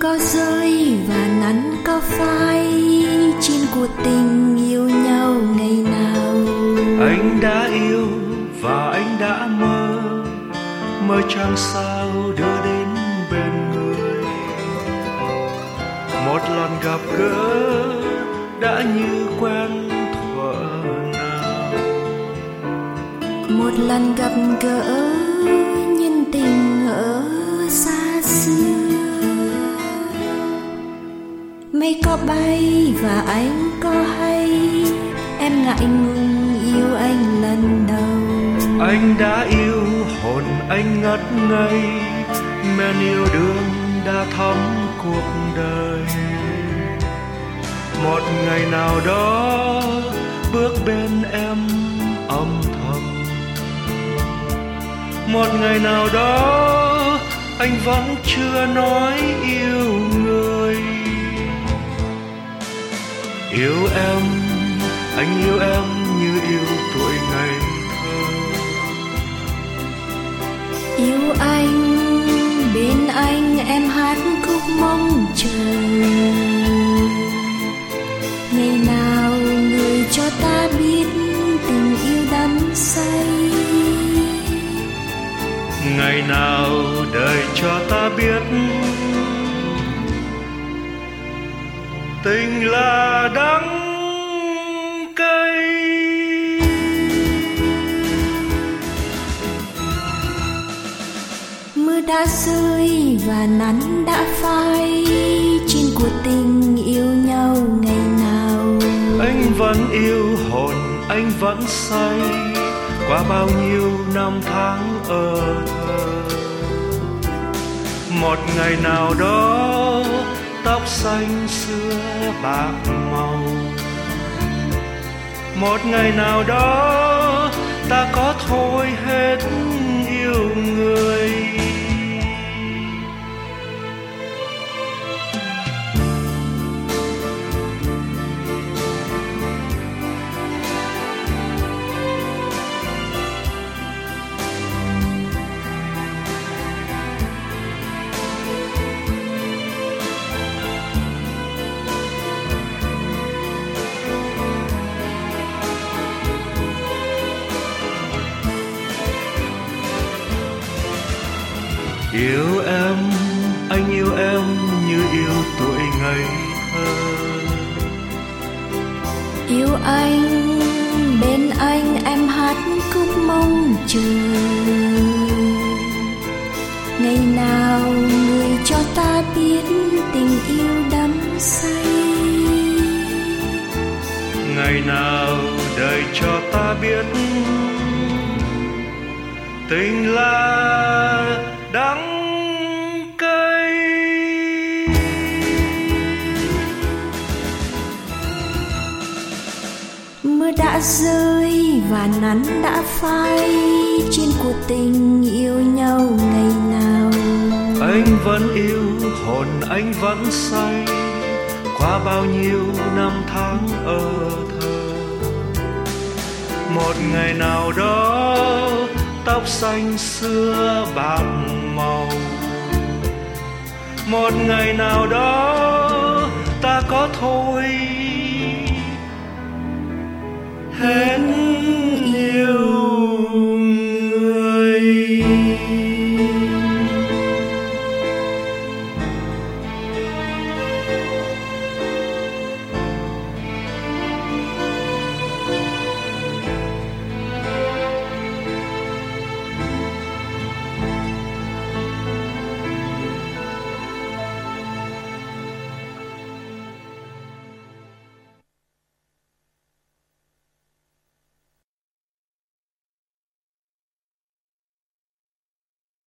có rơi và nắng có phai trên cuộc tình yêu nhau ngày nào. Anh đã yêu và anh đã mơ, mơ trăng sao đưa đến bên người. Một lần gặp gỡ đã như quen thuở nào. Một lần gặp gỡ nhân tình ở xa xưa. Mây có bay và anh có hay, em ngại ngùng yêu anh lần đầu. Anh đã yêu hồn anh ngất ngây, men yêu đương đã thấm cuộc đời. Một ngày nào đó bước bên em âm thầm. Một ngày nào đó anh vẫn chưa nói yêu người. Yêu em, anh yêu em như yêu tuổi ngày thơ. Yêu anh, bên anh em hát khúc mong chờ. Ngày nào người cho ta biết tình yêu đắm say. Ngày nào đời cho ta biết tình là đắng cay. Mưa đã rơi và nắng đã phai trên cuộc tình yêu nhau ngày nào. Anh vẫn yêu hồn anh vẫn say qua bao nhiêu năm tháng ở thơ. Một ngày nào đó tóc xanh xưa bạc màu. Một ngày nào đó ta có thôi hết yêu người. Yêu em, anh yêu em như yêu tuổi ngây thơ. Yêu anh, bên anh em hát khúc mong chờ. Ngày nào người cho ta biết tình yêu đắm say. Ngày nào đời cho ta biết tình là đắng cay. Mưa đã rơi và nắng đã phai trên cuộc tình yêu nhau ngày nào. Anh vẫn yêu hồn anh vẫn say qua bao nhiêu năm tháng ở thơ. Một ngày nào đó tóc xanh xưa bạc màu. Một ngày nào đó ta có thôi hết